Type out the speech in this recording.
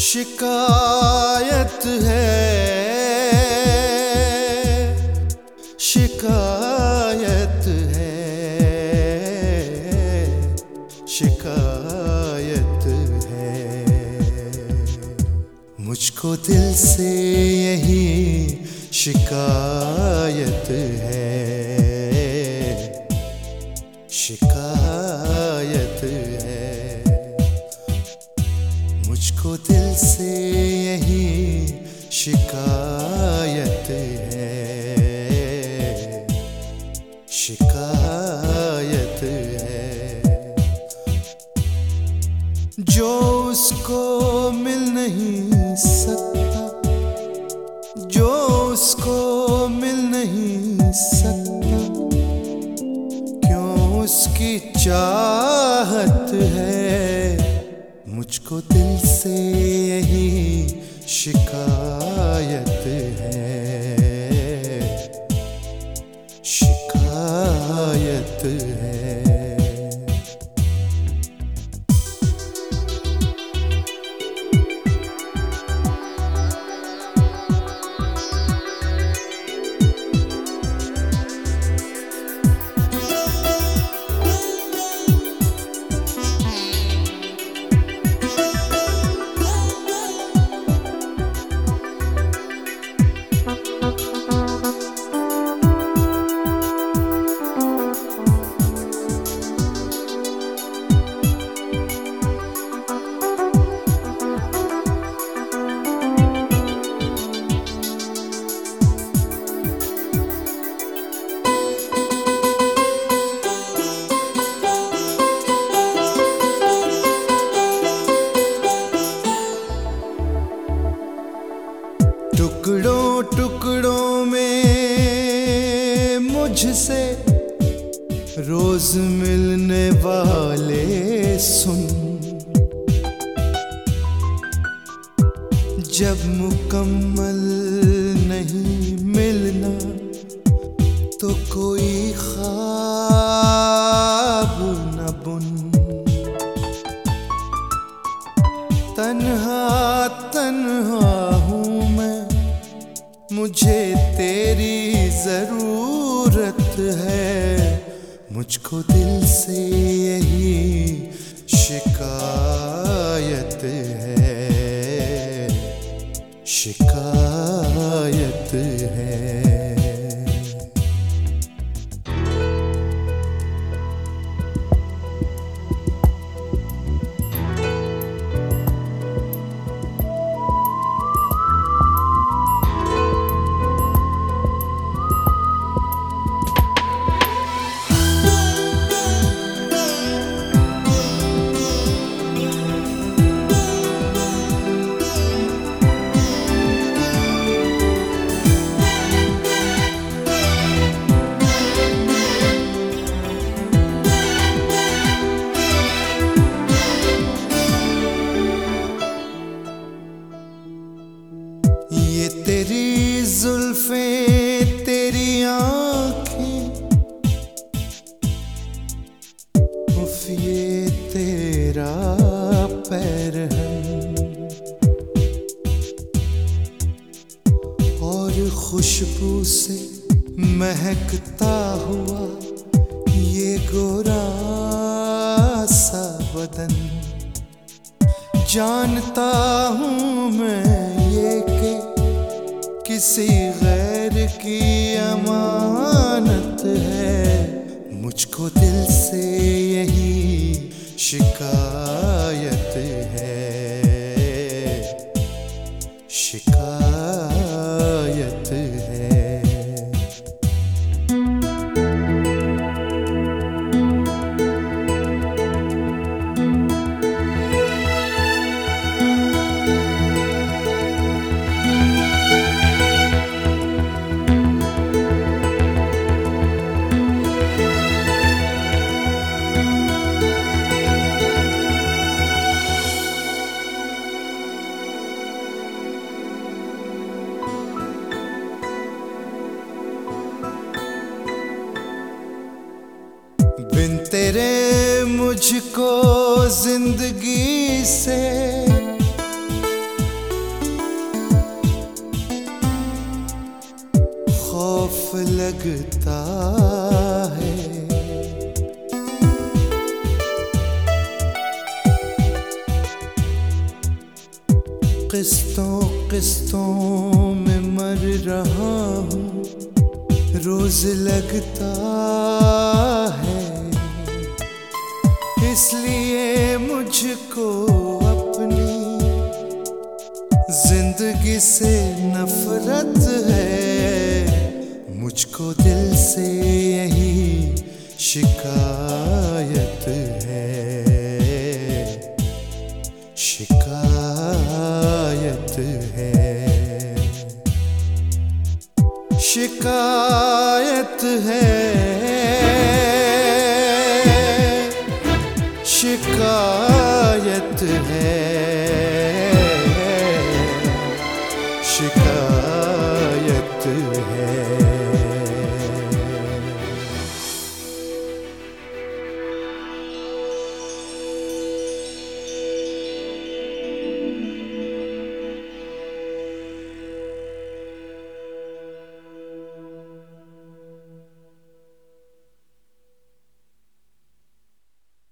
शिकायत है, शिकायत है, शिकायत है। मुझको दिल से यही शिकायत है, शिकायत है। मुझको दिल से यही शिकायत है, शिकायत है। जो उसको मिल नहीं सकता, जो उसको मिल नहीं सकता, क्यों उसकी चाहत है। मुझको दिल से यही शिकायत है, शिकायत है। टुकड़ों टुकड़ों में मुझसे रोज मिलने वाले सुन, जब मुकम्मल नहीं मिलना तो कोई ख्वाब न बुन। तन्हा तन्हा हूँ मैं, मुझे तेरी जरूरत है। मुझको दिल से यही शिकायत है, शिकायत है। ये तेरी जुल्फें, तेरी आँखें, उफ ये तेरा पैरहन, और खुशबू से महकता हुआ ये गोरा सा बदन। जानता हूँ मैं ये कि किसी गैर की अमानत है। मुझको दिल से यही शिकायत है, शिकायत है। बिन तेरे मुझको जिंदगी से लगता है। किस्तों किस्तों में मर रहा हूँ, रोज लगता है। इसलिए मुझको अपनी जिंदगी से नफरत है। मुझको दिल से यही शिकायत है, शिकायत है, शिकायत है, शिकायत है।